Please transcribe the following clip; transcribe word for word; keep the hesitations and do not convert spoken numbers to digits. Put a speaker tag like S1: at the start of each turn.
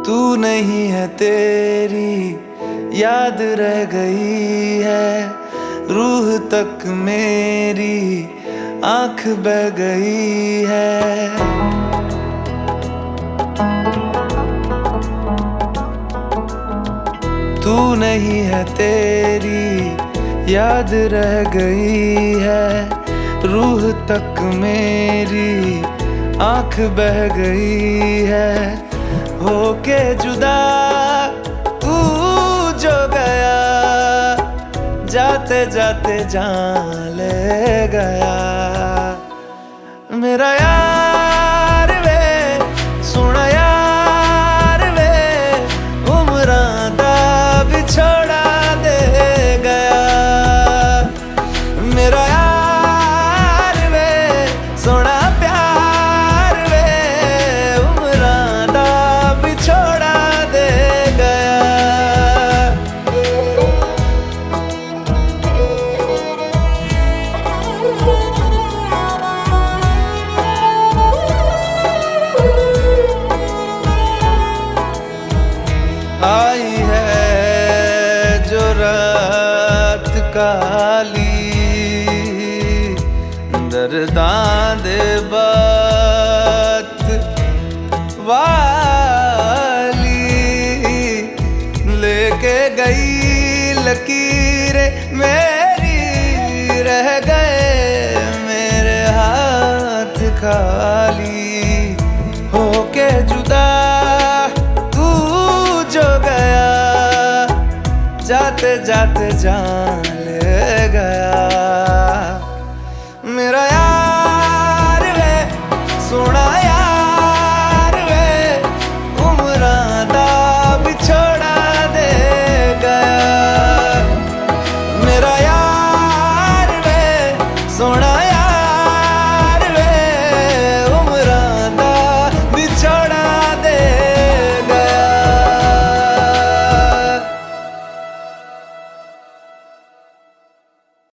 S1: तू नहीं है तेरी याद रह गई है, रूह तक मेरी आंख बह गई है। तू नहीं है तेरी याद रह गई है, रूह तक मेरी आंख बह गई है। होके जुदा तू जो गया, जाते जाते जान ले गया। मेरा यार वे सुना यार वे, उम्रां दा बिछोड़ा दे गया। मेरा यार वे सोना प्यार वे, उम्रां दा बिछोड़ा दे गया। आई है जो रात काली, दर्दां दे बात वाली, लेके गई लकीरें मेरी, रह गए मेरे हाथ खाली। होके जुदा जाते जाते जान ले गया।